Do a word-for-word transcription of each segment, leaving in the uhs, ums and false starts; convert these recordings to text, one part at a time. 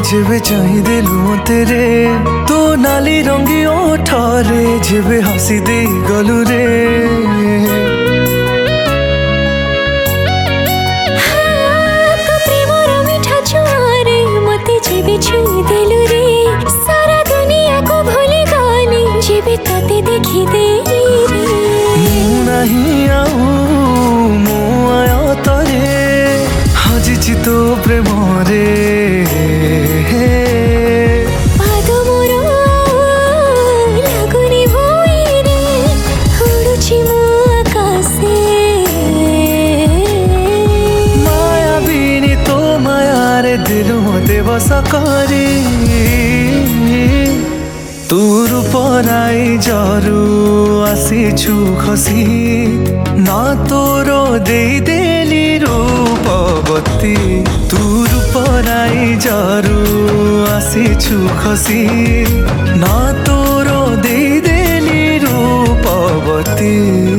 जेबे चाही देलु मते रे तो नाली रंगी ओठरे जेबे हसी दे गलु रे छुई देलु रे सारा दुनिया को भूली गली जेबे तते देखी देली रे मु नहीं आऊ मु आया तरे हजिछि तो प्रेम रे पाद मोर लागुनी भुई रे उडुछि मु आकाशे माया बिनी तो माया रे दिलु मते बस करी तू रूपराई जरू आसीछु खसी ना तोरो दे देली रूपवती तू रूपराई जरू आसीछु खसी ना तोरो दे देली रूपवती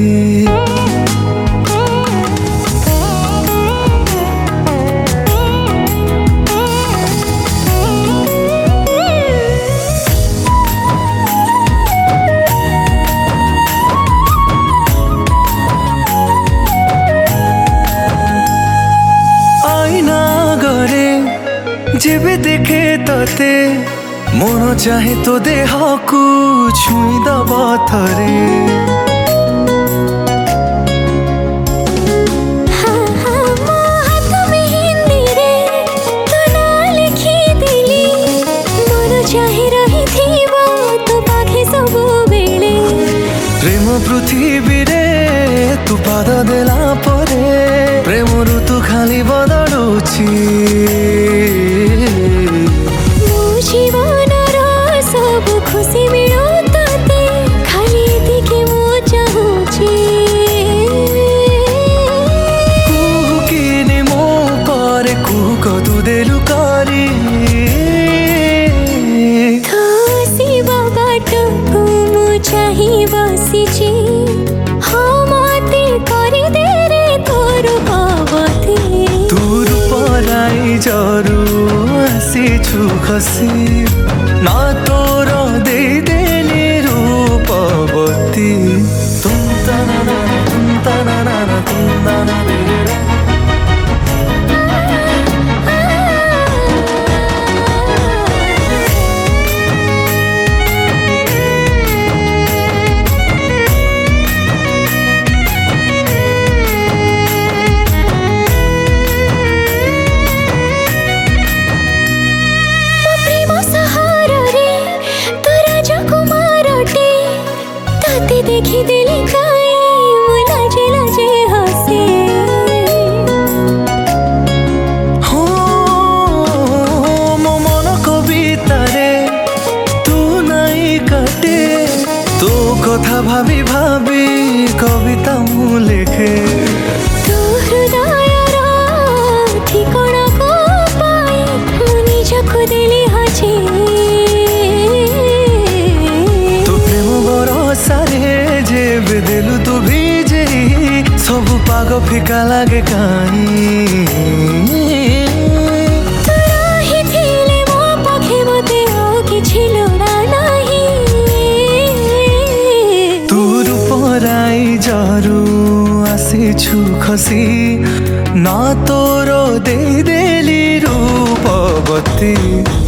जेबे देखे तते मन चाहे तो देह को छुई दब थरे प्रेम पृथ्वी रे तू पाद देला परे प्रेम ऋतु खाली बदलुछि सब खुशी मिलो तते खाली दिखे मो चाहूची कुकिनी मो पर कुक तू देलु करी थसी बाबाट मो चाही बसिची हो मते करी दे रे तोर पावती तू रूपराई जरू आसीछु खसी ना तोरो दे देली रूपवती तुम तना ना तुम तना ना तुम तना देखी दिली काई लाजे लाजे हसे हो मो मन कविता रे तू नहीं काटे तो कथा भाभी भाभी कविता मु लेखे तू हृदय ठिकाना को पाए मु निजको दिली हजे जेबे देलु तू भिजे सब पाग फिका लागे काई तराही थिले मो पाखे मते आउ किछि लोड़ा नाही तू रूपराई जरू आसीछु खसी ना तोरो दे देली रूपवती।